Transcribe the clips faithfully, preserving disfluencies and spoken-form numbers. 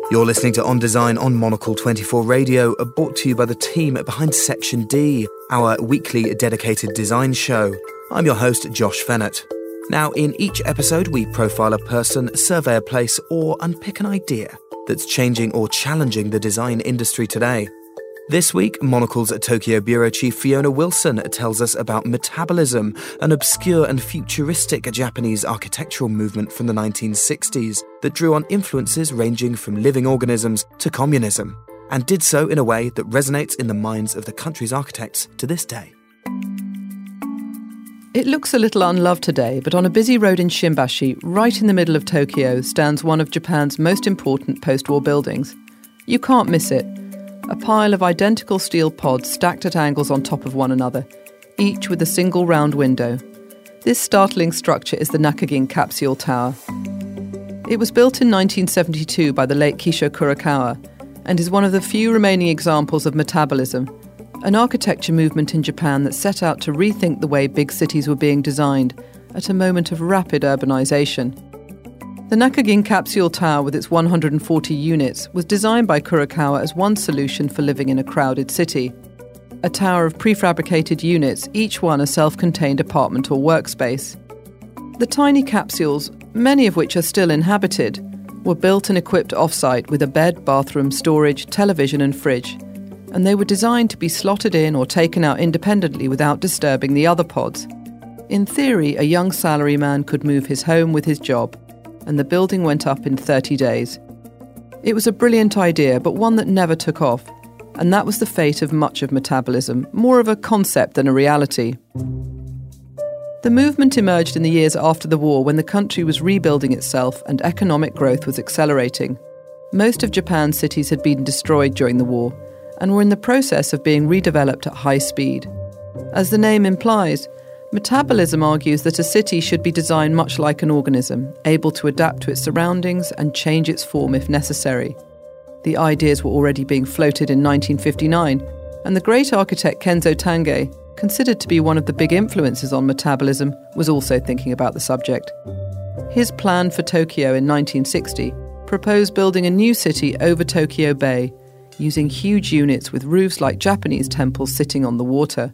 You're listening to On Design on Monocle twenty-four Radio, brought to you by the team behind Section D, our weekly dedicated design show. I'm your host, Josh Fennett. Now, in each episode, we profile a person, survey a place, or unpick an idea that's changing or challenging the design industry today. This week, Monocle's Tokyo Bureau Chief Fiona Wilson tells us about metabolism, an obscure and futuristic Japanese architectural movement from the nineteen sixties that drew on influences ranging from living organisms to communism, and did so in a way that resonates in the minds of the country's architects to this day. It looks a little unloved today, but on a busy road in Shimbashi, right in the middle of Tokyo, stands one of Japan's most important post-war buildings. You can't miss it. A pile of identical steel pods stacked at angles on top of one another, each with a single round window. This startling structure is the Nakagin Capsule Tower. It was built in nineteen seventy-two by the late Kisho Kurokawa and is one of the few remaining examples of metabolism, an architecture movement in Japan that set out to rethink the way big cities were being designed at a moment of rapid urbanization. The Nakagin Capsule Tower, with its one hundred forty units, was designed by Kurokawa as one solution for living in a crowded city. A tower of prefabricated units, each one a self-contained apartment or workspace. The tiny capsules, many of which are still inhabited, were built and equipped off-site with a bed, bathroom, storage, television and fridge, and they were designed to be slotted in or taken out independently without disturbing the other pods. In theory, a young salaryman could move his home with his job, and the building went up in thirty days. It was a brilliant idea, but one that never took off, and that was the fate of much of metabolism, more of a concept than a reality. The movement emerged in the years after the war when the country was rebuilding itself and economic growth was accelerating. Most of Japan's cities had been destroyed during the war and were in the process of being redeveloped at high speed. As the name implies, metabolism argues that a city should be designed much like an organism, able to adapt to its surroundings and change its form if necessary. The ideas were already being floated in nineteen fifty-nine, and the great architect Kenzo Tange, considered to be one of the big influences on metabolism, was also thinking about the subject. His plan for Tokyo in nineteen sixty proposed building a new city over Tokyo Bay, using huge units with roofs like Japanese temples sitting on the water.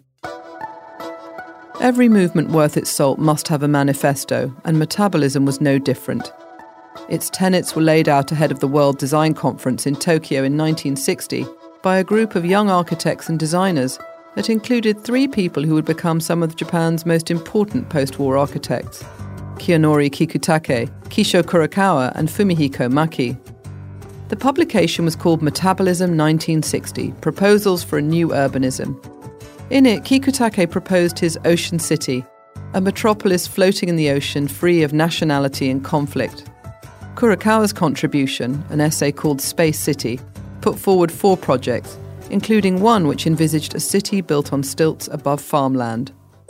Every movement worth its salt must have a manifesto, and metabolism was no different. Its tenets were laid out ahead of the World Design Conference in Tokyo in nineteen sixty by a group of young architects and designers that included three people who would become some of Japan's most important post-war architects: Kiyonori Kikutake, Kisho Kurokawa, and Fumihiko Maki. The publication was called Metabolism nineteen sixty, Proposals for a New Urbanism. In it, Kikutake proposed his Ocean City, a metropolis floating in the ocean free of nationality and conflict. Kurokawa's contribution, an essay called Space City, put forward four projects, including one which envisaged a city built on stilts above farmland.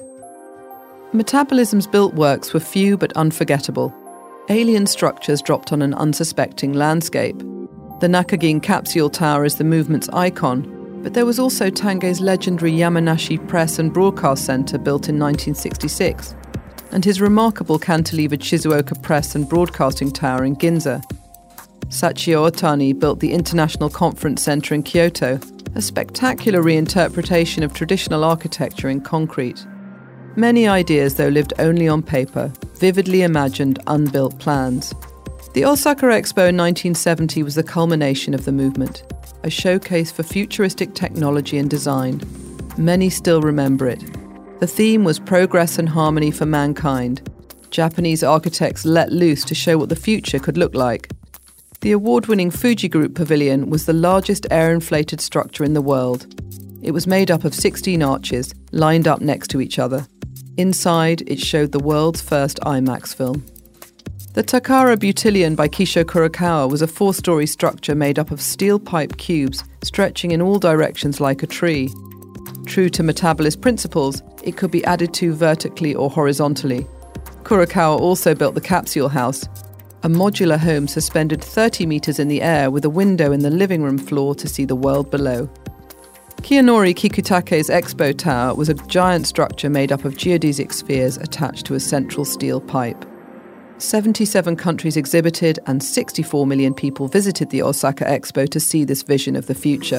Metabolism's built works were few but unforgettable. Alien structures dropped on an unsuspecting landscape. The Nakagin Capsule Tower is the movement's icon, but there was also Tange's legendary Yamanashi Press and Broadcast Center built in nineteen sixty-six, and his remarkable cantilevered Shizuoka Press and Broadcasting Tower in Ginza. Sachio Otani built the International Conference Center in Kyoto, a spectacular reinterpretation of traditional architecture in concrete. Many ideas, though, lived only on paper, vividly imagined, unbuilt plans. The Osaka Expo in nineteen seventy was the culmination of the movement, a showcase for futuristic technology and design. Many still remember it. The theme was progress and harmony for mankind. Japanese architects let loose to show what the future could look like. The award-winning Fuji Group Pavilion was the largest air-inflated structure in the world. It was made up of sixteen arches, lined up next to each other. Inside, it showed the world's first IMAX film. The Takara Butillion by Kisho Kurokawa was a four-story structure made up of steel pipe cubes stretching in all directions like a tree. True to metabolist principles, it could be added to vertically or horizontally. Kurokawa also built the Capsule House, a modular home suspended thirty metres in the air with a window in the living room floor to see the world below. Kiyonori Kikutake's Expo Tower was a giant structure made up of geodesic spheres attached to a central steel pipe. seventy-seven countries exhibited and sixty-four million people visited the Osaka Expo to see this vision of the future.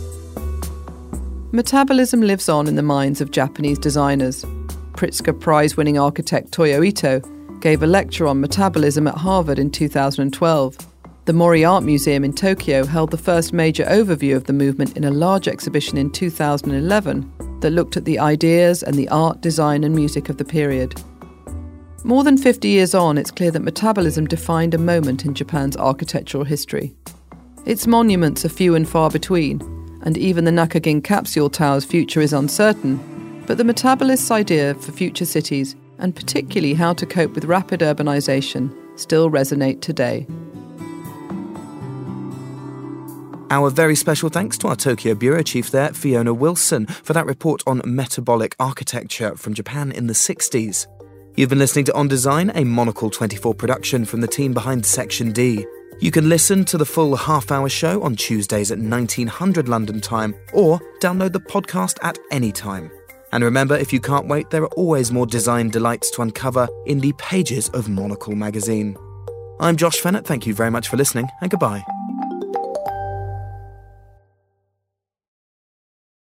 Metabolism lives on in the minds of Japanese designers. Pritzker Prize-winning architect Toyo Ito gave a lecture on metabolism at Harvard in two thousand twelve. The Mori Art Museum in Tokyo held the first major overview of the movement in a large exhibition in two thousand eleven that looked at the ideas and the art, design and music of the period. More than fifty years on, it's clear that metabolism defined a moment in Japan's architectural history. Its monuments are few and far between, and even the Nakagin Capsule Tower's future is uncertain, but the metabolists' idea for future cities, and particularly how to cope with rapid urbanisation, still resonate today. Our very special thanks to our Tokyo Bureau Chief there, Fiona Wilson, for that report on metabolic architecture from Japan in the sixties. You've been listening to On Design, a Monocle twenty-four production from the team behind Section D. You can listen to the full half-hour show on Tuesdays at nineteen hundred London time, or download the podcast at any time. And remember, if you can't wait, there are always more design delights to uncover in the pages of Monocle magazine. I'm Josh Fennett, thank you very much for listening, and goodbye.